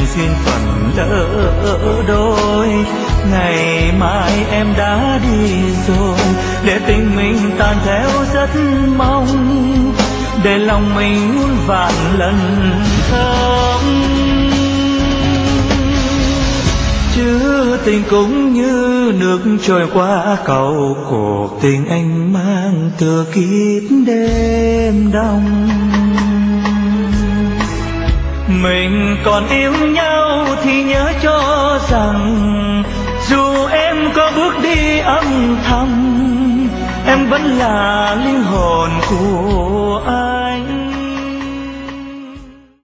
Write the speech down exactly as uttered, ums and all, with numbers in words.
duyên phận lỡ đôi. Ngày mai em đã đi rồi, để tình mình tan theo rất mong, để lòng mình muôn vạn lần thơm. Chứ tình cũng như nước trôi qua cầu, cuộc tình anh mang từ kiếp đêm đông. Mình còn yêu nhau thì nhớ cho rằng, dù em có bước đi âm thầm, em vẫn là linh hồn của anh.